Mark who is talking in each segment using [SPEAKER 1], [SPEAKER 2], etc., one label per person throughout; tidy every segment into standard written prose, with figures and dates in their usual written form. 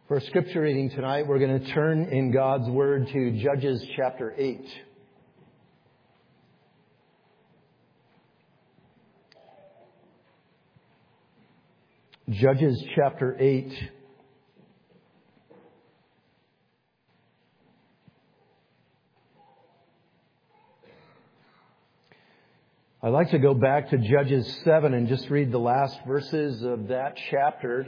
[SPEAKER 1] For our scripture reading tonight, we're going to turn in God's Word to Judges chapter 8. Judges chapter 8. I'd like to go back to Judges 7 and just read the last verses of that chapter.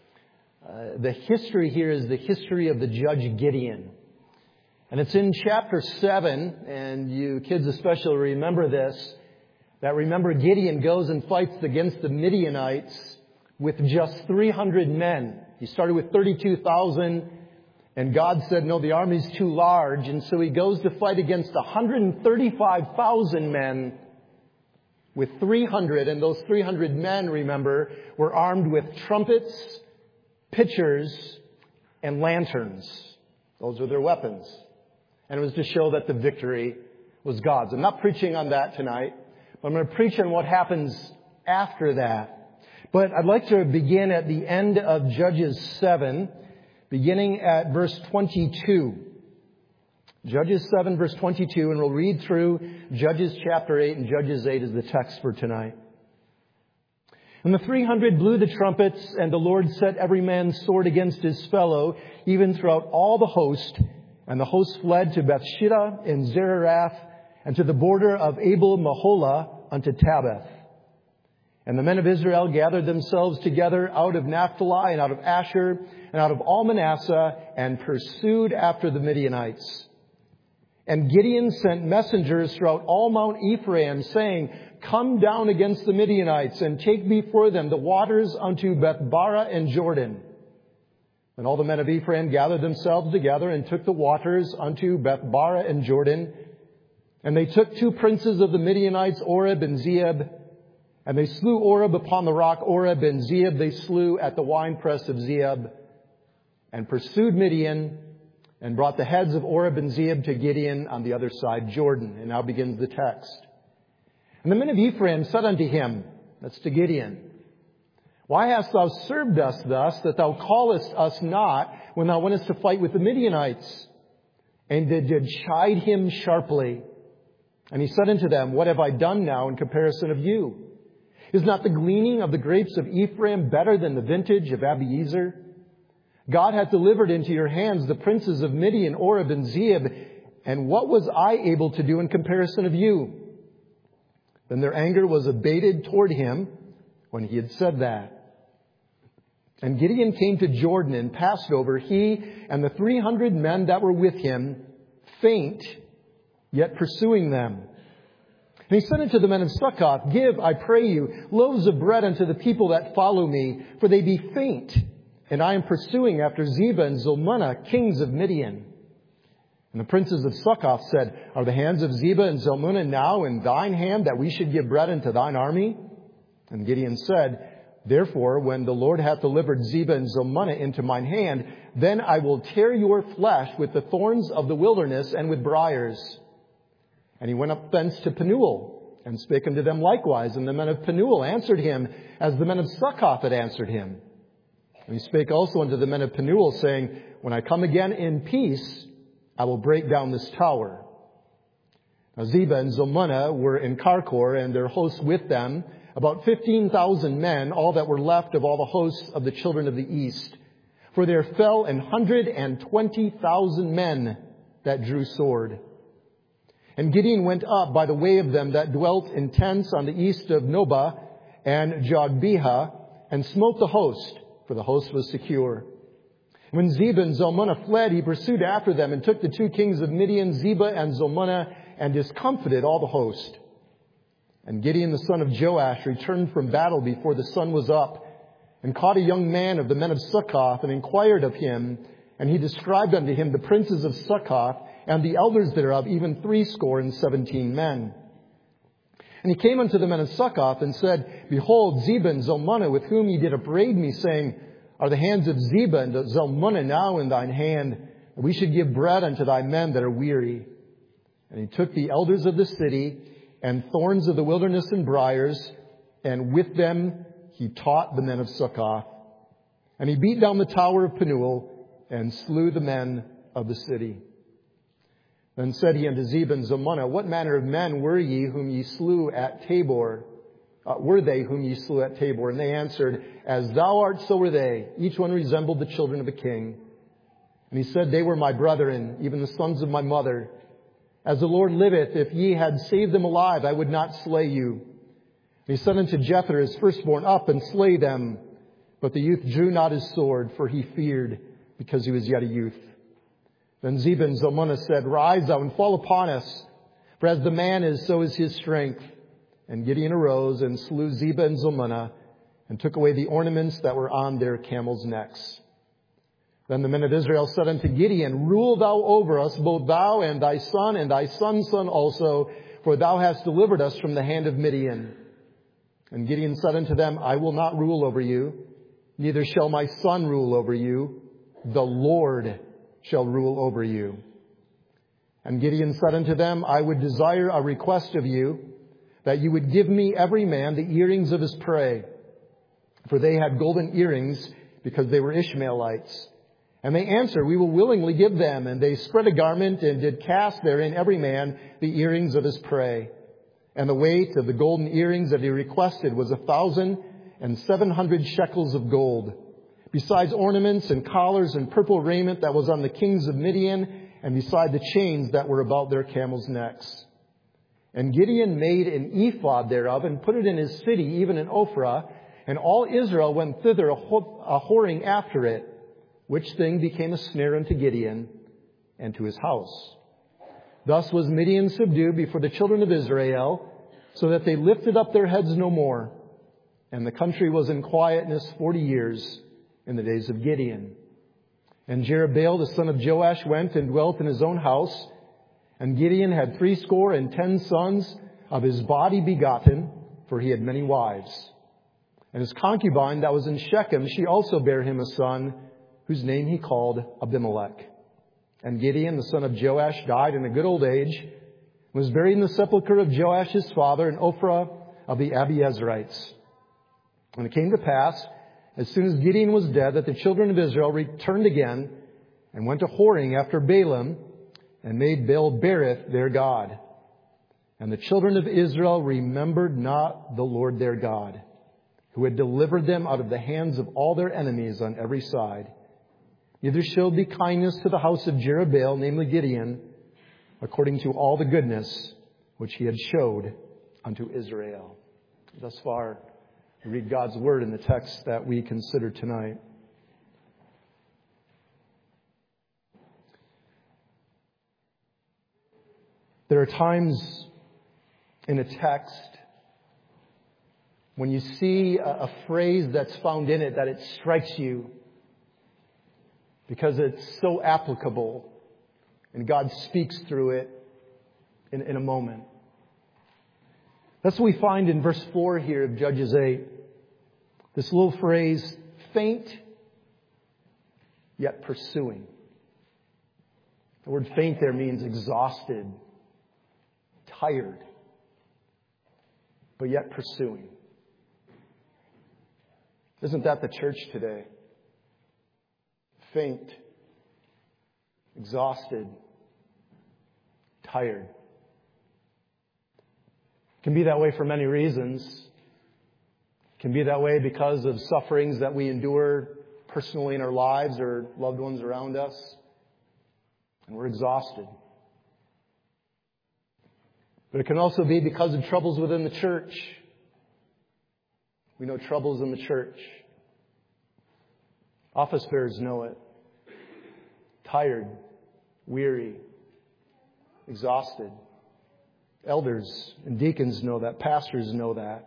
[SPEAKER 1] The history here is the history of the judge Gideon. And it's in chapter 7, and you kids especially remember this, that remember Gideon goes and fights against the Midianites with just 300 men. He started with 32,000, and God said, no, the army's too large, and so he goes to fight against 135,000 men with 300, and those 300 men, remember, were armed with trumpets, pitchers, and lanterns. Those were their weapons. And it was to show that the victory was God's. I'm not preaching on that tonight, but I'm going to preach on what happens after that. But I'd like to begin at the end of Judges 7, beginning at verse 22. Judges 7, verse 22, and we'll read through Judges chapter 8, and Judges 8 is the text for tonight. And the 300 blew the trumpets, and the Lord set every man's sword against his fellow, even throughout all the host. And the host fled to Bethshittah and Zererath, and to the border of Abel-Meholah unto Tabbath. And the men of Israel gathered themselves together out of Naphtali and out of Asher and out of all Manasseh, and pursued after the Midianites. And Gideon sent messengers throughout all Mount Ephraim, saying, Come down against the Midianites, and take before them the waters unto Bethbara and Jordan. And all the men of Ephraim gathered themselves together, and took the waters unto Bethbara and Jordan. And they took two princes of the Midianites, Oreb and Zeeb. And they slew Oreb upon the rock Oreb, and Zeeb they slew at the winepress of Zeeb. And pursued Midian, and brought the heads of Oreb and Zeeb to Gideon on the other side Jordan. And now begins the text. And the men of Ephraim said unto him, that's to Gideon, Why hast thou served us thus, that thou callest us not when thou wentest to fight with the Midianites? And they did chide him sharply. And he said unto them, What have I done now in comparison of you? Is not the gleaning of the grapes of Ephraim better than the vintage of Abiezer? God hath delivered into your hands the princes of Midian, Oreb, and Zeeb. And what was I able to do in comparison of you? Then their anger was abated toward him when he had said that. And Gideon came to Jordan and passed over, he and the 300 men that were with him, faint, yet pursuing them. And he said unto the men of Succoth, Give, I pray you, loaves of bread unto the people that follow me, for they be faint, and I am pursuing after Zebah and Zalmunna, kings of Midian. And the princes of Succoth said, Are the hands of Zebah and Zalmunna now in thine hand, that we should give bread unto thine army? And Gideon said, Therefore, when the Lord hath delivered Zebah and Zalmunna into mine hand, then I will tear your flesh with the thorns of the wilderness and with briars. And he went up thence to Penuel, and spake unto them likewise. And the men of Penuel answered him, as the men of Succoth had answered him. And he spake also unto the men of Penuel, saying, When I come again in peace, I will break down this tower. Now Zebah and Zalmunna were in Karkor, and their hosts with them, about 15,000 men, all that were left of all the hosts of the children of the east. For there fell 120,000 men that drew sword. And Gideon went up by the way of them that dwelt in tents on the east of Nobah and Jogbehah, and smote the host, for the host was secure. When Zebah and Zalmunna fled, he pursued after them, and took the two kings of Midian, Zebah and Zalmunna, and discomfited all the host. And Gideon the son of Joash returned from battle before the sun was up, and caught a young man of the men of Succoth, and inquired of him. And he described unto him the princes of Succoth, and the elders thereof, even 17 men. And he came unto the men of Succoth, and said, Behold, Zebah and Zalmunna, with whom ye did upbraid me, saying, Are the hands of Zebah and Zalmunna now in thine hand? And we should give bread unto thy men that are weary. And he took the elders of the city, and thorns of the wilderness and briars, and with them he taught the men of Succoth. And he beat down the tower of Penuel, and slew the men of the city. Then said he unto Zebah and Zalmunna, What manner of men were ye whom ye slew at Tabor? Were they whom ye slew at Tabor? And they answered, As thou art, so were they. Each one resembled the children of a king. And he said, They were my brethren, even the sons of my mother. As the Lord liveth, if ye had saved them alive, I would not slay you. And he said unto Jether, his firstborn, Up and slay them. But the youth drew not his sword, for he feared, because he was yet a youth. Then Zebah and Zalmunna said, Rise thou and fall upon us, for as the man is, so is his strength. And Gideon arose and slew Zebah and Zalmunna, and took away the ornaments that were on their camels' necks. Then the men of Israel said unto Gideon, Rule thou over us, both thou and thy son's son also, for thou hast delivered us from the hand of Midian. And Gideon said unto them, I will not rule over you, neither shall my son rule over you. The Lord shall rule over you. And Gideon said unto them, I would desire a request of you, that you would give me every man the earrings of his prey. For they had golden earrings, because they were Ishmaelites. And they answered, We will willingly give them. And they spread a garment, and did cast therein every man the earrings of his prey. And the weight of the golden earrings that he requested was 1,700 shekels of gold, besides ornaments and collars and purple raiment that was on the kings of Midian, and beside the chains that were about their camels' necks. And Gideon made an ephod thereof, and put it in his city, even in Ophrah, and all Israel went thither a whoring after it, which thing became a snare unto Gideon and to his house. Thus was Midian subdued before the children of Israel, so that they lifted up their heads no more. And the country was in quietness 40 years in the days of Gideon. And Jerubbaal the son of Joash went and dwelt in his own house. And Gideon had 70 sons of his body begotten, for he had many wives. And his concubine that was in Shechem, she also bare him a son, whose name he called Abimelech. And Gideon the son of Joash died in a good old age, and was buried in the sepulchre of Joash his father in Ophrah of the Abiezrites. And it came to pass, as soon as Gideon was dead, that the children of Israel returned again, and went a whoring after Baalim, and made Baal-berith their god. And the children of Israel remembered not the Lord their God, who had delivered them out of the hands of all their enemies on every side. Neither showed they kindness to the house of Jerubbaal, namely Gideon, according to all the goodness which he had showed unto Israel. Thus far, we read God's word in the text that we consider tonight. There are times in a text when you see a phrase that's found in it that it strikes you because it's so applicable and God speaks through it in a moment. That's what we find in verse 4 here of Judges 8. This little phrase, faint yet pursuing. The word faint there means exhausted, tired, but yet pursuing. Isn't that the church today? Faint, exhausted, tired. It can be that way for many reasons. It can be that way because of sufferings that we endure personally in our lives or loved ones around us. And we're exhausted. But it can also be because of troubles within the church. We know troubles in the church. Office bearers know it. Tired, weary, exhausted. Elders and deacons know that. Pastors know that.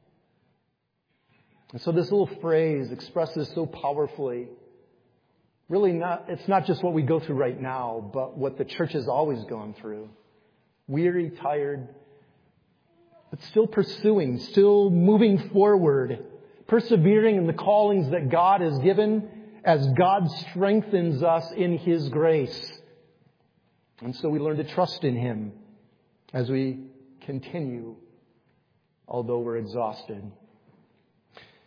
[SPEAKER 1] And so this little phrase expresses so powerfully, it's not just what we go through right now, but what the church has always gone through. Weary, tired, but still pursuing, still moving forward, persevering in the callings that God has given as God strengthens us in His grace. And so we learn to trust in Him as we continue, although we're exhausted.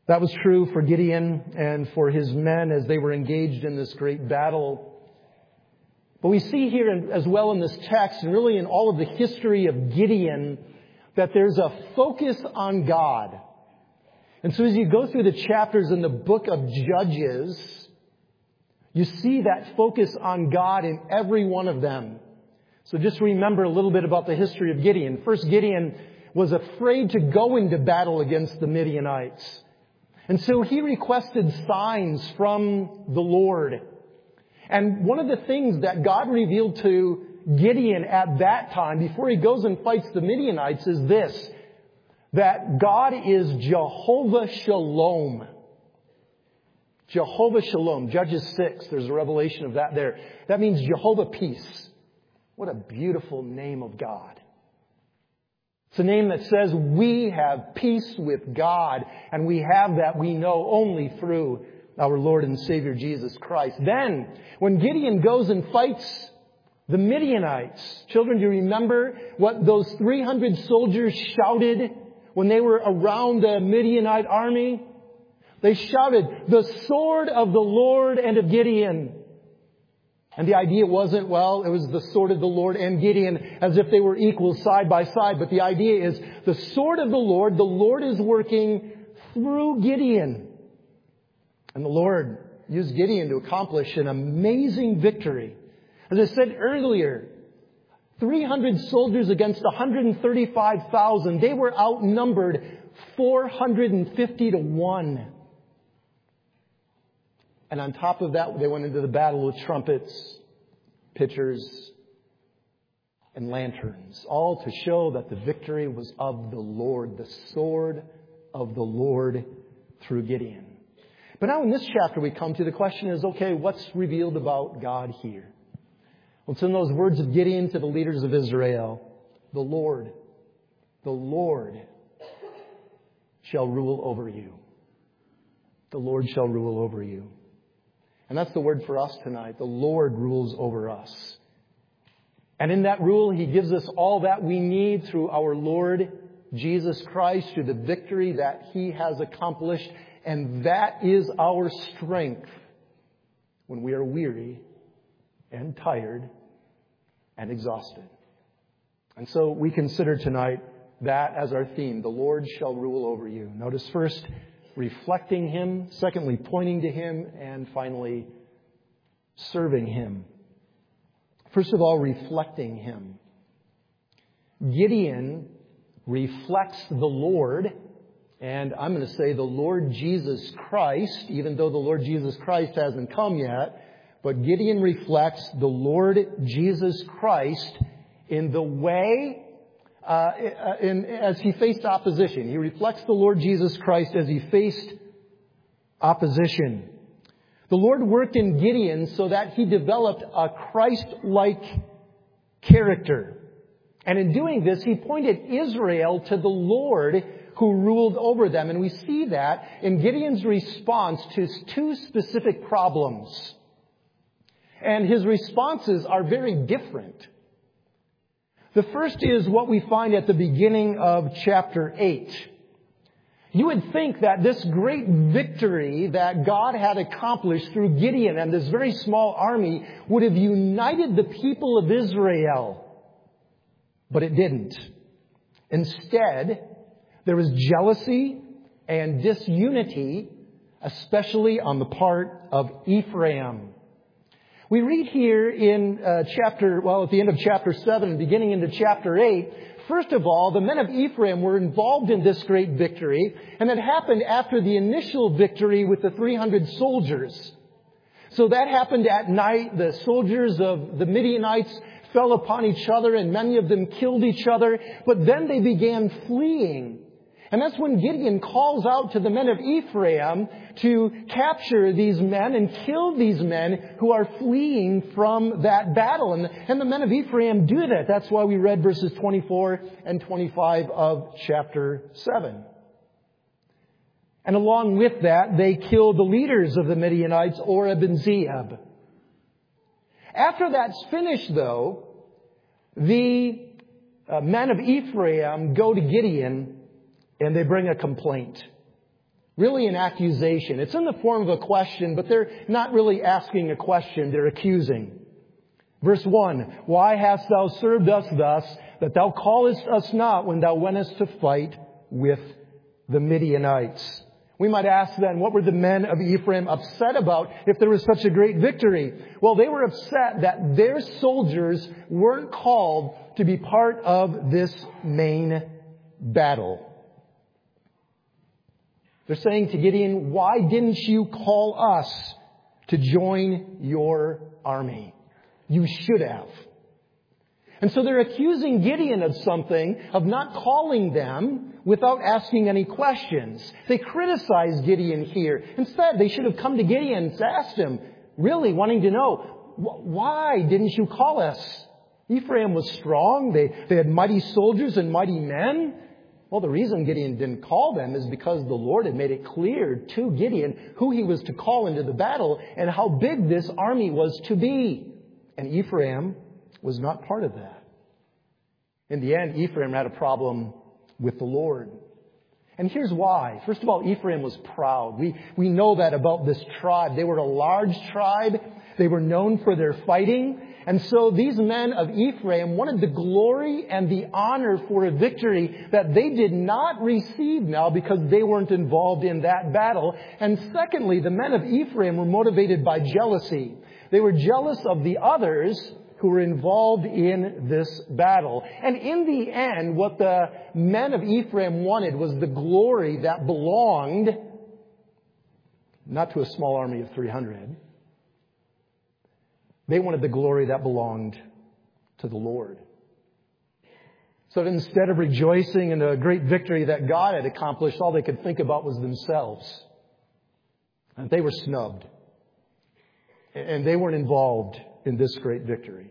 [SPEAKER 1] That was true for Gideon and for his men as they were engaged in this great battle. But we see here as well in this text, and really in all of the history of Gideon, that there's a focus on God. And so as you go through the chapters in the book of Judges, you see that focus on God in every one of them. So just remember a little bit about the history of Gideon. First, Gideon was afraid to go into battle against the Midianites. And so he requested signs from the Lord. And one of the things that God revealed to Gideon at that time, before he goes and fights the Midianites, is this: that God is Jehovah Shalom. Jehovah Shalom. Judges 6, there's a revelation of that there. That means Jehovah Peace. What a beautiful name of God. It's a name that says we have peace with God, and we have that, we know, only through our Lord and Savior Jesus Christ. Then, when Gideon goes and fights the Midianites, children, do you remember what those 300 soldiers shouted when they were around the Midianite army? They shouted, "The sword of the Lord and of Gideon." And the idea wasn't, well, it was the sword of the Lord and Gideon as if they were equal side by side. But the idea is the sword of the Lord is working through Gideon. And the Lord used Gideon to accomplish an amazing victory. As I said earlier, 300 soldiers against 135,000. They were outnumbered 450 to 1. And on top of that, they went into the battle with trumpets, pitchers, and lanterns, all to show that the victory was of the Lord, the sword of the Lord through Gideon. But now in this chapter we come to, the question is, okay, what's revealed about God here? Well, it's in those words of Gideon to the leaders of Israel: the Lord shall rule over you. The Lord shall rule over you. And that's the word for us tonight. The Lord rules over us. And in that rule, He gives us all that we need through our Lord Jesus Christ, through the victory that He has accomplished. And that is our strength when we are weary and tired and exhausted. And so we consider tonight that as our theme: the Lord shall rule over you. Notice first, reflecting Him. Secondly, pointing to Him. And finally, serving Him. First of all, reflecting Him. Gideon reflects the Lord, and I'm going to say the Lord Jesus Christ, even though the Lord Jesus Christ hasn't come yet. But Gideon reflects the Lord Jesus Christ in the way, as he faced opposition. He reflects the Lord Jesus Christ as he faced opposition. The Lord worked in Gideon so that he developed a Christ-like character. And in doing this, he pointed Israel to the Lord who ruled over them. And we see that in Gideon's response to two specific problems. And his responses are very different. The first is what we find at the beginning of chapter 8. You would think that this great victory that God had accomplished through Gideon and this very small army would have united the people of Israel. But it didn't. Instead, there was jealousy and disunity, especially on the part of Ephraim. We read here in at the end of chapter 7 and beginning into chapter 8, first of all, the men of Ephraim were involved in this great victory, and it happened after the initial victory with the 300 soldiers. So that happened at night. The soldiers of the Midianites fell upon each other, and many of them killed each other, but then they began fleeing. And that's when Gideon calls out to the men of Ephraim to capture these men and kill these men who are fleeing from that battle. And the men of Ephraim do that. That's why we read verses 24 and 25 of chapter 7. And along with that, they killed the leaders of the Midianites, Oreb and Zeeb. After that's finished, though, the men of Ephraim go to Gideon and they bring a complaint. Really an accusation. It's in the form of a question, but they're not really asking a question. They're accusing. Verse 1, why hast thou served us thus, that thou callest us not when thou wentest to fight with the Midianites? We might ask then, what were the men of Ephraim upset about if there was such a great victory? Well, they were upset that their soldiers weren't called to be part of this main battle. They're saying to Gideon, why didn't you call us to join your army? You should have. And so they're accusing Gideon of something, of not calling them without asking any questions. They criticize Gideon here. Instead, they should have come to Gideon and asked him, really wanting to know, why didn't you call us? Ephraim was strong. They had mighty soldiers and mighty men. Well, the reason Gideon didn't call them is because the Lord had made it clear to Gideon who he was to call into the battle and how big this army was to be. And Ephraim was not part of that. In the end, Ephraim had a problem with the Lord. And here's why. First of all, Ephraim was proud. We know that about this tribe. They were a large tribe. They were known for their fighting. And so these men of Ephraim wanted the glory and the honor for a victory that they did not receive now because they weren't involved in that battle. And secondly, the men of Ephraim were motivated by jealousy. They were jealous of the others who were involved in this battle. And in the end, what the men of Ephraim wanted was the glory that belonged not to a small army of 300. They wanted the glory that belonged to the Lord. So that instead of rejoicing in the great victory that God had accomplished, all they could think about was themselves. And they were snubbed. And they weren't involved in this great victory.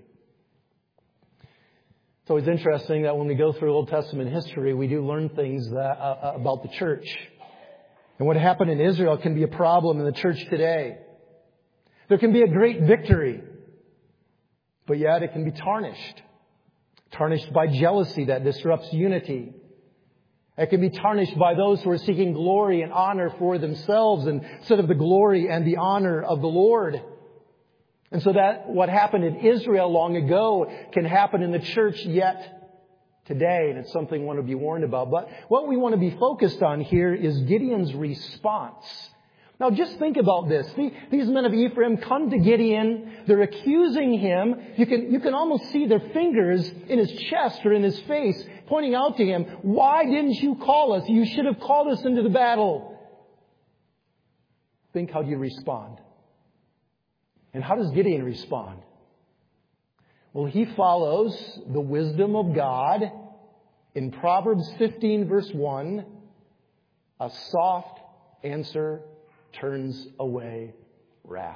[SPEAKER 1] It's always interesting that when we go through Old Testament history, we do learn things about the church. And what happened in Israel can be a problem in the church today. There can be a great victory, but yet it can be tarnished. Tarnished by jealousy that disrupts unity. It can be tarnished by those who are seeking glory and honor for themselves instead of the glory and the honor of the Lord. And so that what happened in Israel long ago can happen in the church yet today. And it's something we want to be warned about. But what we want to be focused on here is Gideon's response. Now just think about this. These men of Ephraim come to Gideon. They're accusing him. You can almost see their fingers in his chest or in his face pointing out to him, why didn't you call us? You should have called us into the battle. Think how you respond. And how does Gideon respond? Well, he follows the wisdom of God. In Proverbs 15 verse 1, a soft answer turns away wrath.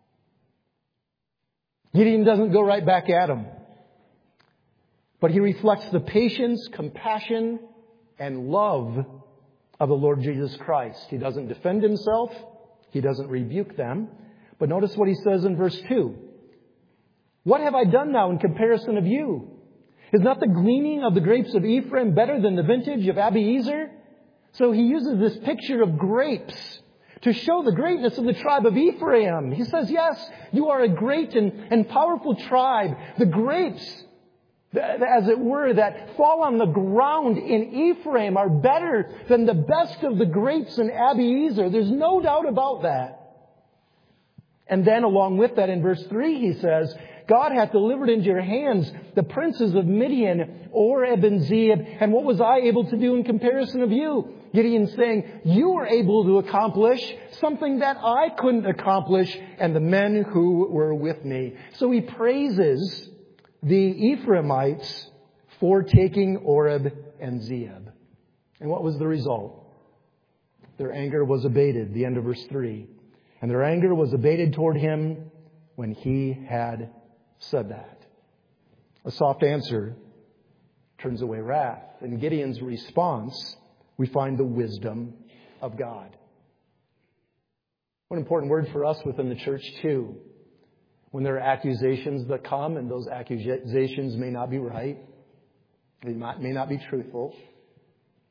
[SPEAKER 1] Gideon doesn't go right back at him. But he reflects the patience, compassion, and love of the Lord Jesus Christ. He doesn't defend himself. He doesn't rebuke them. But notice what he says in verse 2. What have I done now in comparison of you? Is not the gleaning of the grapes of Ephraim better than the vintage of Abiezer? So he uses this picture of grapes to show the greatness of the tribe of Ephraim. He says, yes, you are a great and powerful tribe. The grapes, as it were, that fall on the ground in Ephraim are better than the best of the grapes in Abiezer. There's no doubt about that. And then along with that in verse 3 he says, God hath delivered into your hands the princes of Midian, Oreb and Zeeb, and what was I able to do in comparison of you? Gideon saying, you were able to accomplish something that I couldn't accomplish, and the men who were with me. So he praises the Ephraimites for taking Oreb and Zeeb. And what was the result? Their anger was abated, the end of verse 3. And their anger was abated toward him when he had said that. A soft answer turns away wrath. In Gideon's response, we find the wisdom of God. What an important word for us within the church too. When there are accusations that come, and those accusations may not be right, they may not be truthful.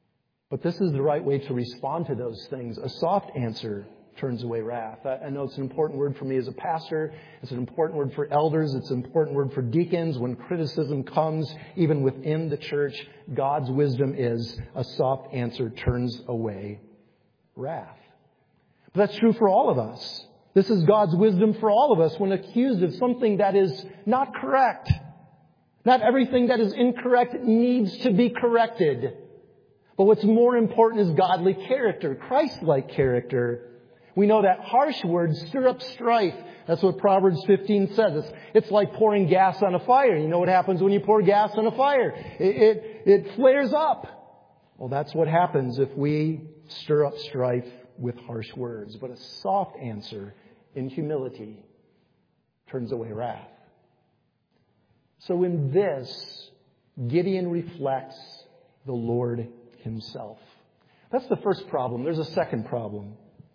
[SPEAKER 1] But this is the right way to respond to those things. A soft answer turns away wrath. I know it's an important word for me as a pastor. It's an important word for elders. It's an important word for deacons. When criticism comes, even within the church, God's wisdom is a soft answer turns away wrath. But that's true for all of us. This is God's wisdom for all of us when accused of something that is not correct. Not everything that is incorrect needs to be corrected. But what's more important is godly character, Christ-like character. We know that harsh words stir up strife. That's what Proverbs 15 says. It's like pouring gas on a fire. You know what happens when you pour gas on a fire? It flares up. Well, that's what happens if we stir up strife with harsh words. But a soft answer in humility turns away wrath. So in this, Gideon reflects the Lord himself. That's the first problem. There's a second problem.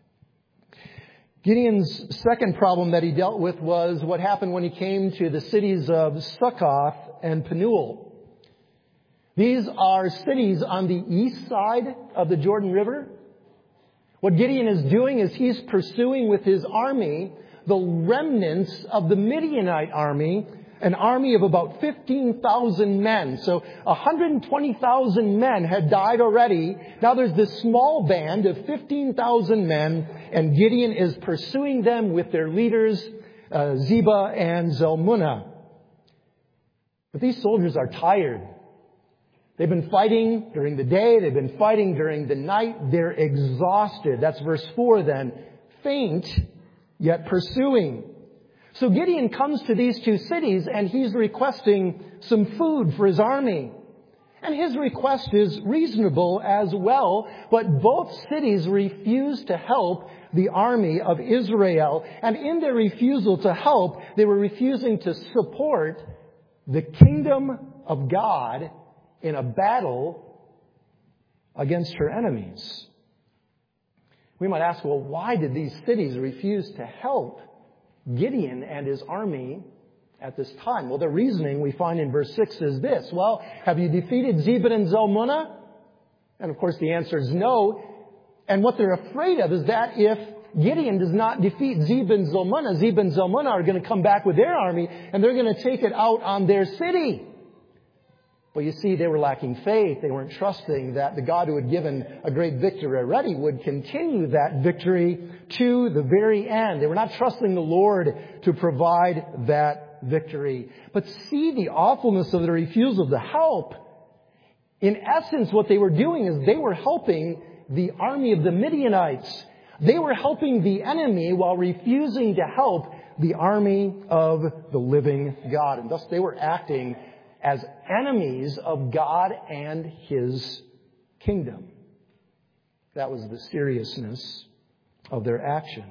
[SPEAKER 1] Gideon's second problem that he dealt with was what happened when he came to the cities of Succoth and Penuel. These are cities on the east side of the Jordan River. What Gideon is doing is he's pursuing with his army the remnants of the Midianite army, an army of about 15,000 men. So 120,000 men had died already. Now there's this small band of 15,000 men, and Gideon is pursuing them with their leaders, Zebah and Zalmunna. But these soldiers are tired. They've been fighting during the day. They've been fighting during the night. They're exhausted. That's verse 4 then. Faint, yet pursuing. So Gideon comes to these two cities and he's requesting some food for his army. And his request is reasonable as well, but both cities refuse to help the army of Israel. And in their refusal to help, they were refusing to support the kingdom of God in a battle against her enemies. We might ask, well, why did these cities refuse to help Gideon and his army at this time? Well, the reasoning we find in verse 6 is this. Well, have you defeated Zebah and Zalmunna? And of course the answer is no. And what they're afraid of is that if Gideon does not defeat Zebah and Zalmunna are going to come back with their army and they're going to take it out on their city. But you see, they were lacking faith. They weren't trusting that the God who had given a great victory already would continue that victory to the very end. They were not trusting the Lord to provide that victory. But see the awfulness of the refusal to help. In essence, what they were doing is they were helping the army of the Midianites. They were helping the enemy while refusing to help the army of the living God. And thus they were acting as enemies of God and His kingdom. That was the seriousness of their action.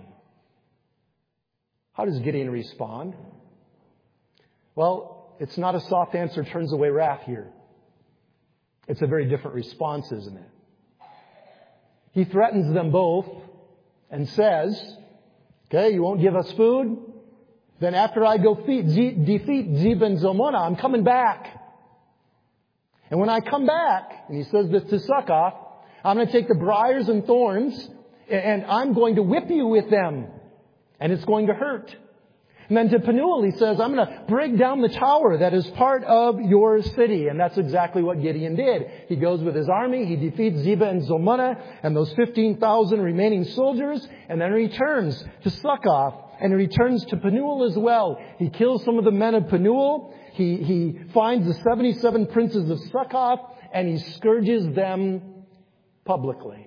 [SPEAKER 1] How does Gideon respond? Well, it's not a soft answer turns away wrath here. It's a very different response, isn't it? He threatens them both and says, okay, you won't give us food? Then after I go defeat Zebah and Zalmunna, I'm coming back. And when I come back, and he says this to Succoth, I'm going to take the briars and thorns, and I'm going to whip you with them. And it's going to hurt. And then to Penuel, he says, I'm going to break down the tower that is part of your city. And that's exactly what Gideon did. He goes with his army, he defeats Zebah and Zalmunna and those 15,000 remaining soldiers, and then returns to Succoth. And he returns to Penuel as well. He kills some of the men of Penuel. He finds the 77 princes of Succoth, and he scourges them publicly.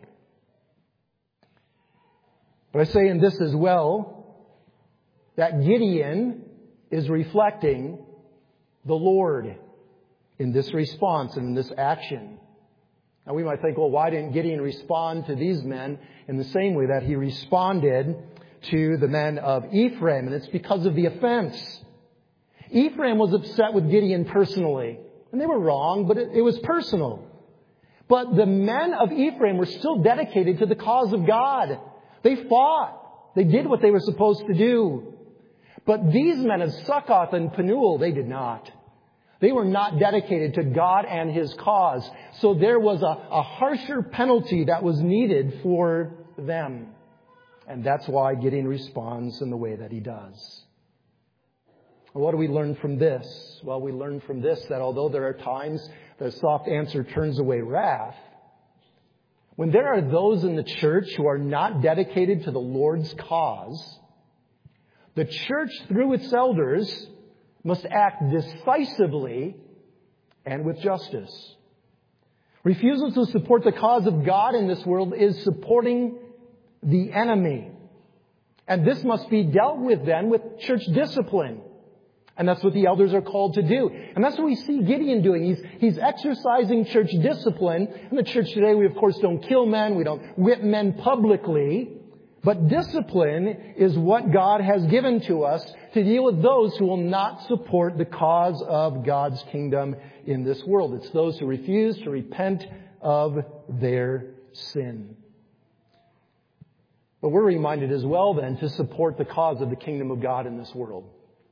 [SPEAKER 1] But I say in this as well, that Gideon is reflecting the Lord in this response and in this action. Now we might think, well, why didn't Gideon respond to these men in the same way that he responded to the men of Ephraim? And it's because of the offense. Ephraim was upset with Gideon personally. And they were wrong, but it was personal. But the men of Ephraim were still dedicated to the cause of God. They fought. They did what they were supposed to do. But these men of Succoth and Penuel, they did not. They were not dedicated to God and His cause. So there was a harsher penalty that was needed for them. And that's why Gideon responds in the way that he does. What do we learn from this? Well, we learn from this that although there are times that a soft answer turns away wrath, when there are those in the church who are not dedicated to the Lord's cause, the church, through its elders, must act decisively and with justice. Refusal to support the cause of God in this world is supporting the enemy. And this must be dealt with then with church discipline. And that's what the elders are called to do. And that's what we see Gideon doing. He's exercising church discipline. In the church today, we of course don't kill men. We don't whip men publicly. But discipline is what God has given to us to deal with those who will not support the cause of God's kingdom in this world. It's those who refuse to repent of their sin. But we're reminded as well then to support the cause of the kingdom of God in this world.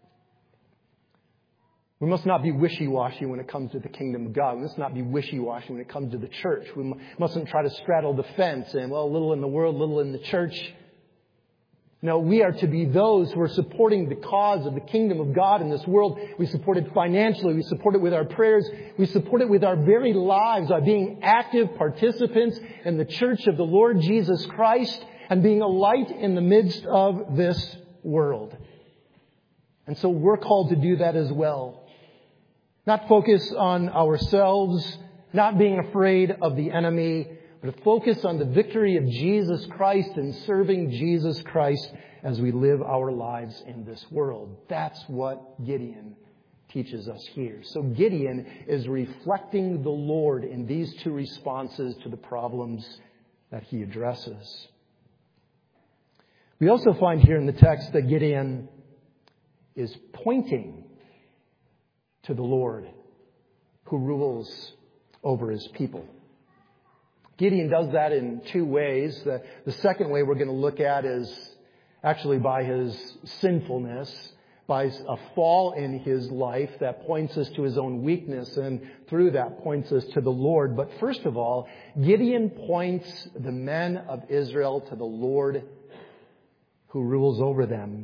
[SPEAKER 1] We must not be wishy-washy when it comes to the kingdom of God. We must not be wishy-washy when it comes to the church. We mustn't try to straddle the fence and, well, little in the world, little in the church. No, we are to be those who are supporting the cause of the kingdom of God in this world. We support it financially. We support it with our prayers. We support it with our very lives by being active participants in the church of the Lord Jesus Christ and being a light in the midst of this world. And so we're called to do that as well. Not focus on ourselves, not being afraid of the enemy, but to focus on the victory of Jesus Christ and serving Jesus Christ as we live our lives in this world. That's what Gideon teaches us here. So Gideon is reflecting the Lord in these two responses to the problems that he addresses. We also find here in the text that Gideon is pointing to the Lord who rules over His people. Gideon does that in two ways. The second way we're going to look at is actually by his sinfulness, by a fall in his life that points us to his own weakness, and through that points us to the Lord. But first of all, Gideon points the men of Israel to the Lord who rules over them.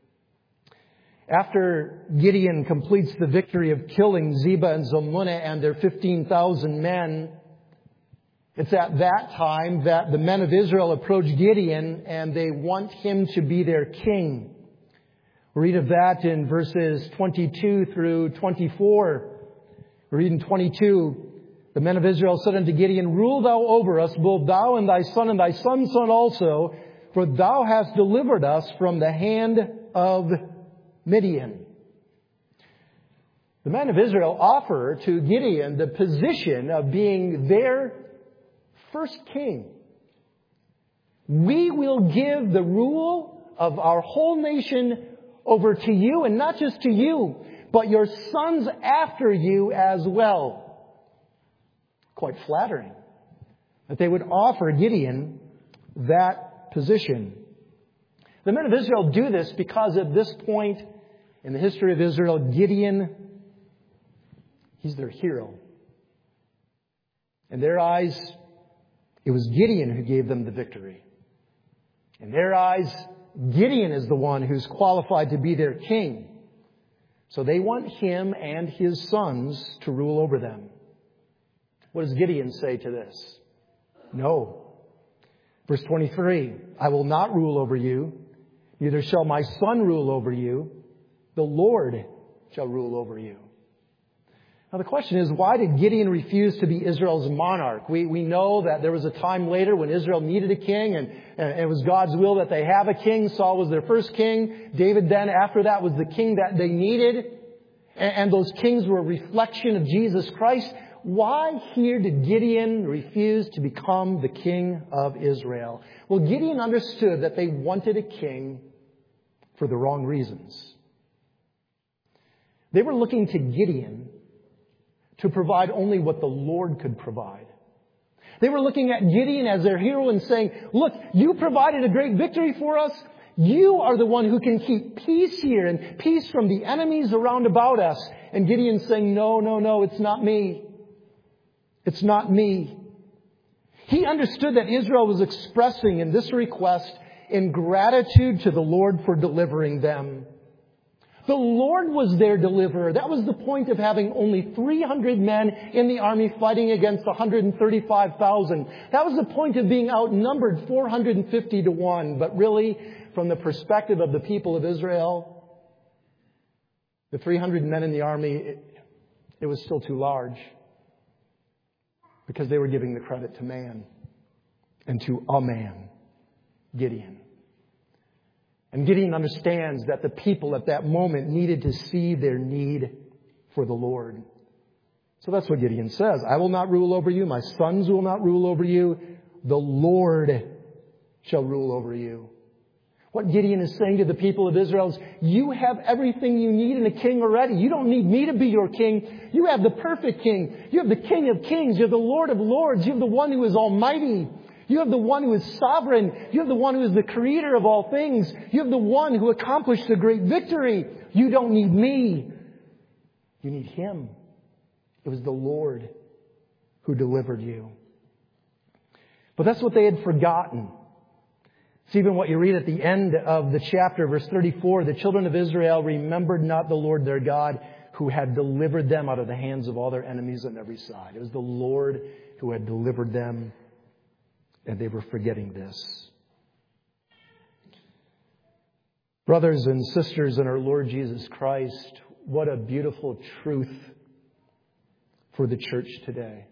[SPEAKER 1] After Gideon completes the victory of killing Zebah and Zalmunna and their 15,000 men, it's at that time that the men of Israel approach Gideon and they want him to be their king. We read of that in verses 22 through 24. We read in 22, the men of Israel said unto Gideon, Rule thou over us, both thou and thy son's son also, for thou hast delivered us from the hand of Midian. The men of Israel offer to Gideon the position of being their first king. We will give the rule of our whole nation over to you, and not just to you, but your sons after you as well. Quite flattering that they would offer Gideon that position. The men of Israel do this because at this point in the history of Israel, Gideon, he's their hero. In their eyes, it was Gideon who gave them the victory. In their eyes, Gideon is the one who's qualified to be their king. So they want him and his sons to rule over them. What does Gideon say to this? No. Verse 23, I will not rule over you, neither shall my son rule over you. The Lord shall rule over you. Now the question is, why did Gideon refuse to be Israel's monarch? We know that there was a time later when Israel needed a king, and it was God's will that they have a king. Saul was their first king. David then, after that, was the king that they needed. And those kings were a reflection of Jesus Christ. Why here did Gideon refuse to become the king of Israel? Well, Gideon understood that they wanted a king for the wrong reasons. They were looking to Gideon to provide only what the Lord could provide. They were looking at Gideon as their hero and saying, look, you provided a great victory for us. You are the one who can keep peace here and peace from the enemies around about us. And Gideon's saying, no, it's not me. It's not me. He understood that Israel was expressing in this request in gratitude to the Lord for delivering them. The Lord was their deliverer. That was the point of having only 300 men in the army fighting against 135,000. That was the point of being outnumbered 450 to 1. But really, from the perspective of the people of Israel, the 300 men in the army, it was still too large. Because they were giving the credit to man. And to a man, Gideon. And Gideon understands that the people at that moment needed to see their need for the Lord. So that's what Gideon says. I will not rule over you. My sons will not rule over you. The Lord shall rule over you. What Gideon is saying to the people of Israel is, you have everything you need in a king already. You don't need me to be your king. You have the perfect king. You have the King of Kings. You have the Lord of Lords. You have the one who is almighty. You have the one who is sovereign. You have the one who is the creator of all things. You have the one who accomplished the great victory. You don't need me. You need Him. It was the Lord who delivered you. But that's what they had forgotten. It's even what you read at the end of the chapter, verse 34. The children of Israel remembered not the Lord their God, who had delivered them out of the hands of all their enemies on every side. It was the Lord who had delivered them, and they were forgetting this. Brothers and sisters in our Lord Jesus Christ, what a beautiful truth for the church today.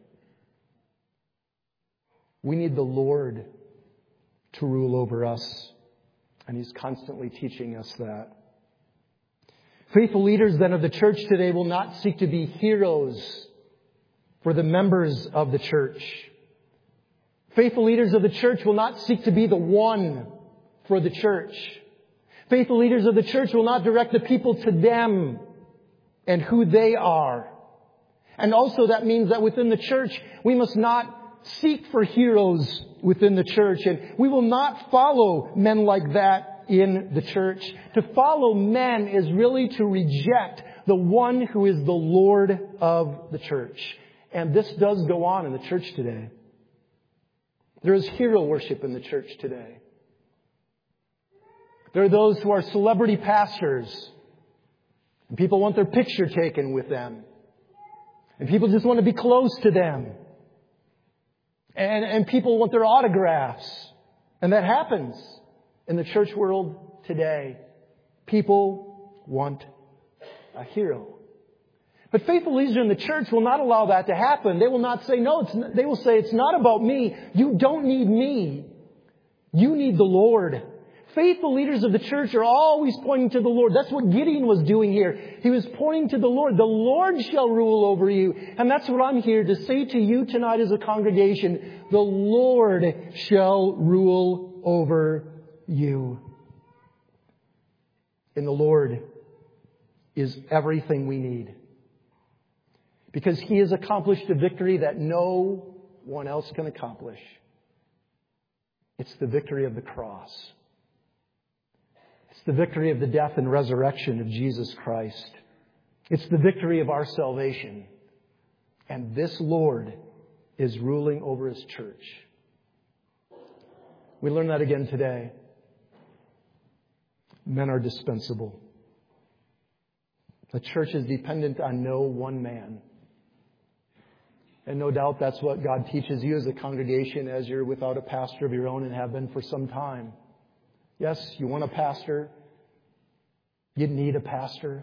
[SPEAKER 1] We need the Lord to rule over us, and He's constantly teaching us that. Faithful leaders then of the church today will not seek to be heroes for the members of the church. Faithful leaders of the church will not seek to be the one for the church. Faithful leaders of the church will not direct the people to them and who they are. And also that means that within the church, we must not seek for heroes within the church. And we will not follow men like that in the church. To follow men is really to reject the one who is the Lord of the church. And this does go on in the church today. There is hero worship in the church today. There are those who are celebrity pastors. And people want their picture taken with them. And people just want to be close to them. And people want their autographs. And that happens in the church world today. People want a hero. But faithful leaders in the church will not allow that to happen. They will not say, they will say, it's not about me. You don't need me. You need the Lord. Faithful leaders of the church are always pointing to the Lord. That's what Gideon was doing here. He was pointing to the Lord. The Lord shall rule over you. And that's what I'm here to say to you tonight as a congregation. The Lord shall rule over you. In the Lord is everything we need. Because He has accomplished a victory that no one else can accomplish. It's the victory of the cross. It's the victory of the death and resurrection of Jesus Christ. It's the victory of our salvation. And this Lord is ruling over His church. We learn that again today. Men are dispensable. The church is dependent on no one man. And no doubt that's what God teaches you as a congregation as you're without a pastor of your own and have been for some time. Yes, you want a pastor. You need a pastor.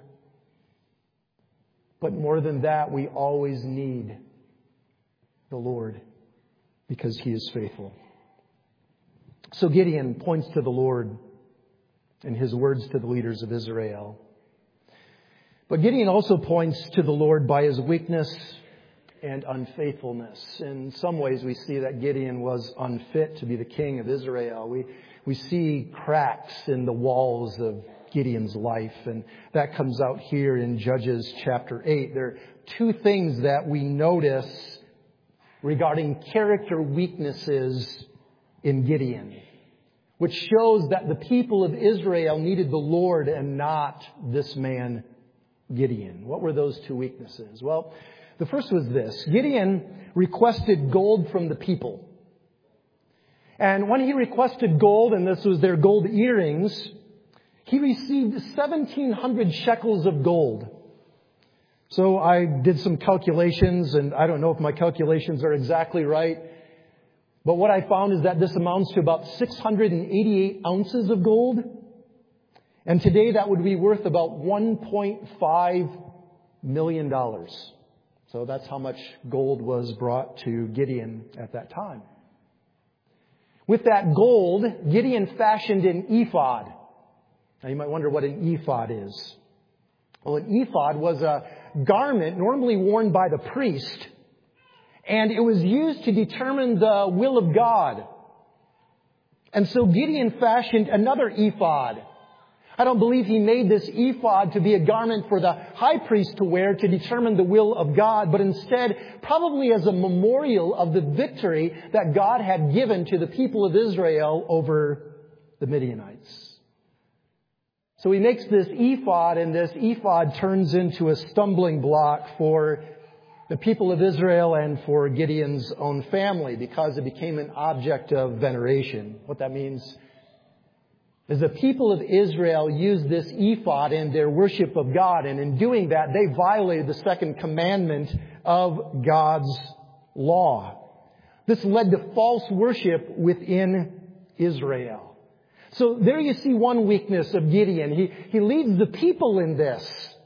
[SPEAKER 1] But more than that, we always need the Lord because He is faithful. So Gideon points to the Lord in his words to the leaders of Israel. But Gideon also points to the Lord by his weakness and unfaithfulness. In some ways, we see that Gideon was unfit to be the king of Israel. We see cracks in the walls of Gideon's life, and that comes out here in Judges chapter 8. There are two things that we notice regarding character weaknesses in Gideon. which shows that the people of Israel needed the Lord and not this man, Gideon. What were those two weaknesses? Well, the first was this. Gideon requested gold from the people. And when he requested gold, and this was their gold earrings, he received 1,700 shekels of gold. So I did some calculations, and I don't know if my calculations are exactly right. But what I found is that this amounts to about 688 ounces of gold. And today that would be worth about $1.5 million. So that's how much gold was brought to Gideon at that time. With that gold, Gideon fashioned an ephod. Now you might wonder what an ephod is. Well, an ephod was a garment normally worn by the priest, and it was used to determine the will of God. And so Gideon fashioned another ephod. I don't believe he made this ephod to be a garment for the high priest to wear to determine the will of God, but instead probably as a memorial of the victory that God had given to the people of Israel over the Midianites. So he makes this ephod, and this ephod turns into a stumbling block for the people of Israel and for Gideon's own family because it became an object of veneration. What that means is the people of Israel used this ephod in their worship of God, and in doing that, they violated the second commandment of God's law. This led to false worship within Israel. So there you see one weakness of Gideon. He leads the people in this.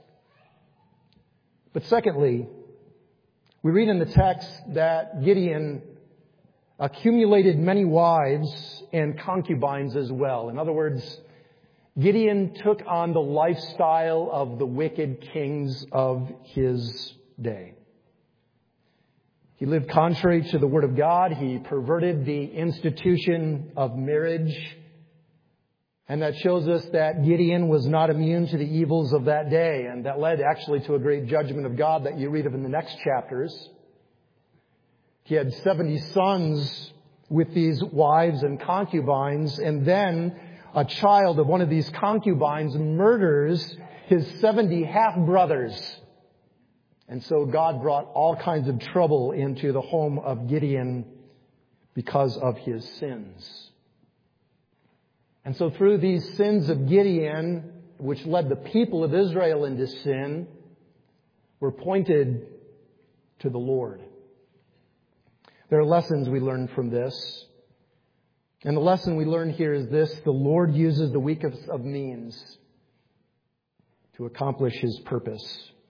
[SPEAKER 1] But secondly, we read in the text that Gideon accumulated many wives and concubines as well. In other words, Gideon took on the lifestyle of the wicked kings of his day. He lived contrary to the Word of God. He perverted the institution of marriage. And that shows us that Gideon was not immune to the evils of that day. And that led actually to a great judgment of God that you read of in the next chapters. He had 70 sons with these wives and concubines. And then a child of one of these concubines murders his 70 half-brothers. And so God brought all kinds of trouble into the home of Gideon because of his sins. And so through these sins of Gideon, which led the people of Israel into sin, were pointed to the Lord. There are lessons we learn from this. And the lesson we learn here is this: the Lord uses the weakest of means to accomplish His purpose.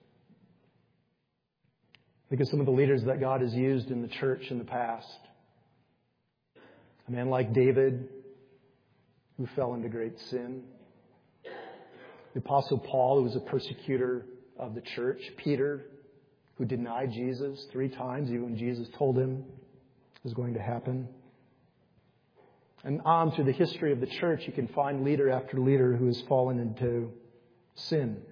[SPEAKER 1] Think of some of the leaders that God has used in the church in the past. A man like David, who fell into great sin. The Apostle Paul, who was a persecutor of the church. Peter, who denied Jesus 3 times, even when Jesus told him it was going to happen. And on through the history of the church, you can find leader after leader who has fallen into sin.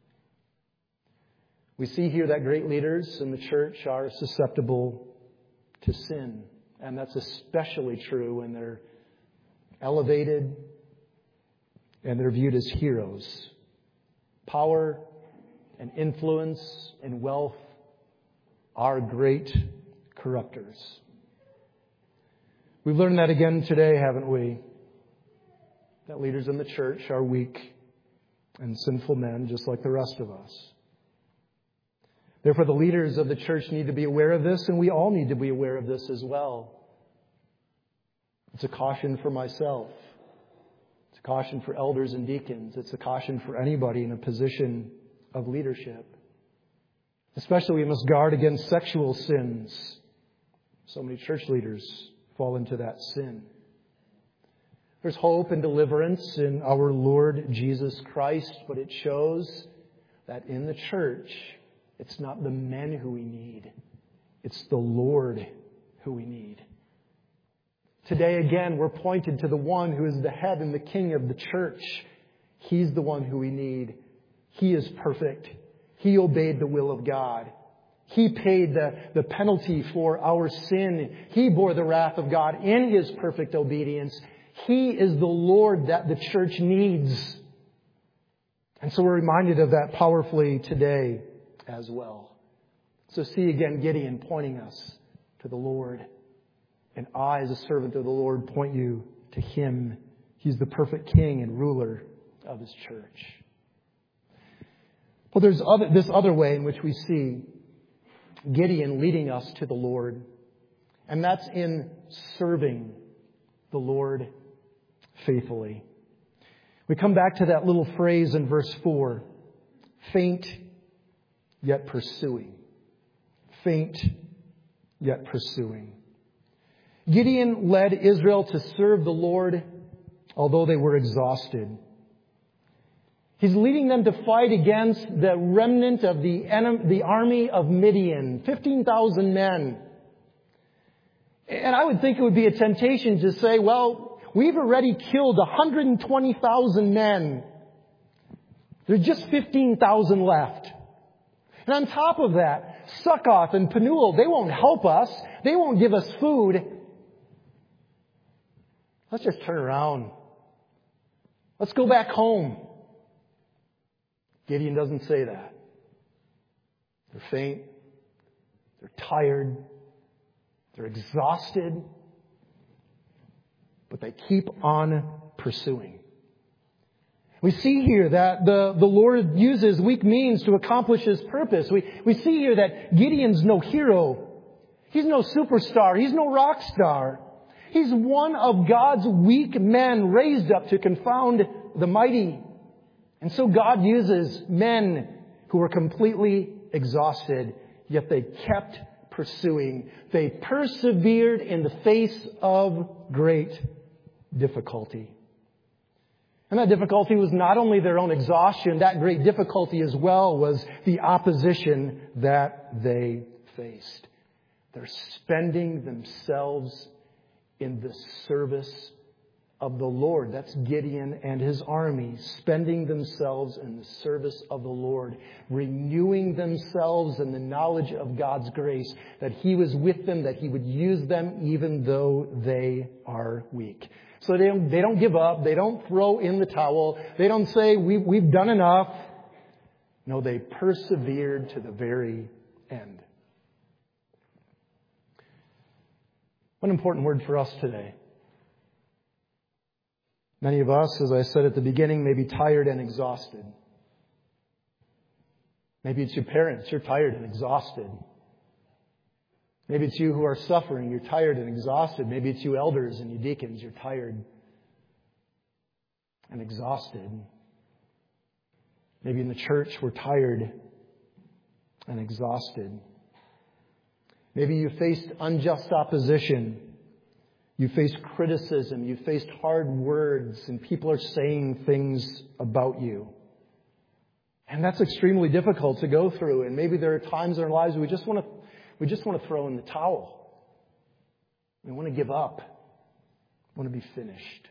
[SPEAKER 1] We see here that great leaders in the church are susceptible to sin. And that's especially true when they're elevated and they're viewed as heroes. Power and influence and wealth are great corruptors. We've learned that again today, haven't we? That leaders in the church are weak and sinful men just like the rest of us. Therefore, the leaders of the church need to be aware of this, and we all need to be aware of this as well. It's a caution for myself. It's a caution for elders and deacons. It's a caution for anybody in a position of leadership. Especially, we must guard against sexual sins. So many church leaders fall into that sin. There's hope and deliverance in our Lord Jesus Christ, but it shows that in the church, it's not the men who we need. It's the Lord who we need. Today, again, we're pointed to the one who is the head and the king of the church. He's the one who we need. He is perfect. He obeyed the will of God. He paid the penalty for our sin. He bore the wrath of God in His perfect obedience. He is the Lord that the church needs. And so we're reminded of that powerfully today as well. So see again Gideon pointing us to the Lord. And I, as a servant of the Lord, point you to Him. He's the perfect King and ruler of His church. Well, there's this other way in which we see Gideon leading us to the Lord. And that's in serving the Lord faithfully. We come back to that little phrase in verse 4. Faint, yet pursuing. Faint, yet pursuing. Gideon led Israel to serve the Lord, although they were exhausted. He's leading them to fight against the remnant of the army of Midian, 15,000 men. And I would think it would be a temptation to say, well, we've already killed 120,000 men. There's just 15,000 left. And on top of that, Succoth and Penuel, they won't help us. They won't give us food. Let's just turn around. Let's go back home. Gideon doesn't say that. They're faint. They're tired. They're exhausted. But they keep on pursuing. We see here that the Lord uses weak means to accomplish His purpose. We see here that Gideon's no hero. He's no superstar. He's no rock star. He's one of God's weak men raised up to confound the mighty. And so God uses men who are completely exhausted, yet they kept pursuing. They persevered in the face of great difficulty. And that difficulty was not only their own exhaustion, that great difficulty as well was the opposition that they faced. They're spending themselves in the service of the Lord. That's Gideon and his army, spending themselves in the service of the Lord, renewing themselves in the knowledge of God's grace, that He was with them, that He would use them even though they are weak. So they don't give up. They don't throw in the towel. They don't say, we've done enough. No, they persevered to the very end. What an important word for us today. Many of us, as I said at the beginning, may be tired and exhausted. Maybe it's your parents. You're tired and exhausted. Maybe it's you who are suffering. You're tired and exhausted. Maybe it's you elders and you deacons. You're tired and exhausted. Maybe in the church we're tired and exhausted. Maybe you faced unjust opposition. You faced criticism. You faced hard words, and people are saying things about you. And that's extremely difficult to go through. And maybe there are times in our lives we just want to throw in the towel. We want to give up. We want to be finished.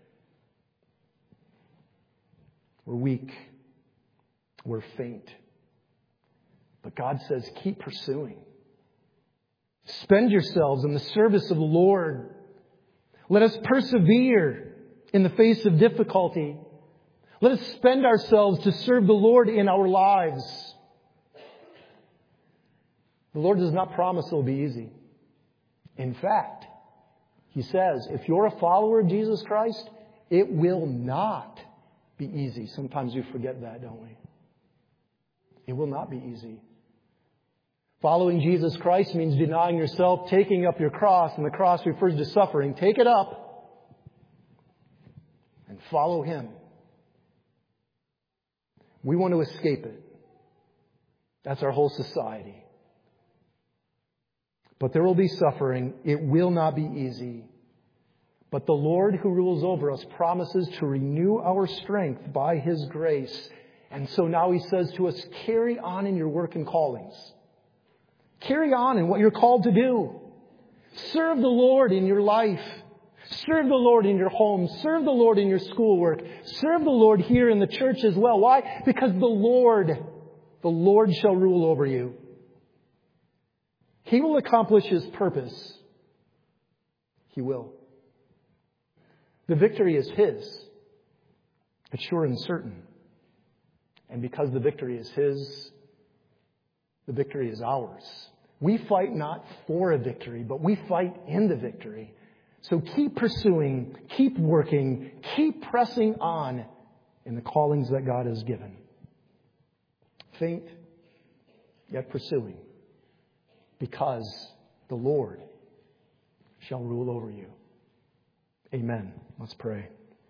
[SPEAKER 1] We're weak. We're faint. But God says, keep pursuing. Spend yourselves in the service of the Lord. Let us persevere in the face of difficulty. Let us spend ourselves to serve the Lord in our lives. The Lord does not promise it will be easy. In fact, He says, if you're a follower of Jesus Christ, it will not be easy. Sometimes we forget that, don't we? It will not be easy. Following Jesus Christ means denying yourself, taking up your cross, and the cross refers to suffering. Take it up and follow Him. We want to escape it. That's our whole society. But there will be suffering. It will not be easy. But the Lord who rules over us promises to renew our strength by His grace. And so now He says to us, carry on in your work and callings. Carry on in what you're called to do. Serve the Lord in your life. Serve the Lord in your home. Serve the Lord in your schoolwork. Serve the Lord here in the church as well. Why? Because the Lord shall rule over you. He will accomplish His purpose. He will. The victory is His. It's sure and certain. And because the victory is His, the victory is ours. We fight not for a victory, but we fight in the victory. So keep pursuing, keep working, keep pressing on in the callings that God has given. Faint, yet pursuing, because the Lord shall rule over you. Amen. Let's pray.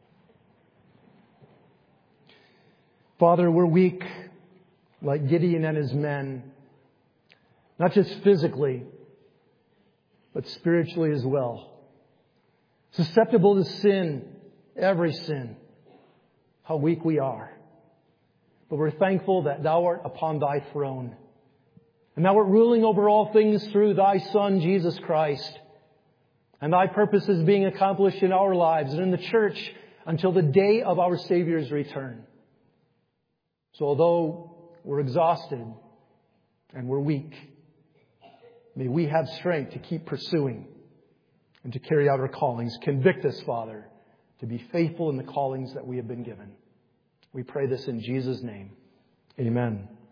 [SPEAKER 1] Father, we're weak like Gideon and his men, not just physically, but spiritually as well. Susceptible to sin, every sin. How weak we are. But we're thankful that Thou art upon Thy throne. And Thou art ruling over all things through Thy Son, Jesus Christ. And Thy purposes being accomplished in our lives and in the church until the day of our Savior's return. So although we're exhausted and we're weak, may we have strength to keep pursuing and to carry out our callings. Convict us, Father, to be faithful in the callings that we have been given. We pray this in Jesus' name. Amen.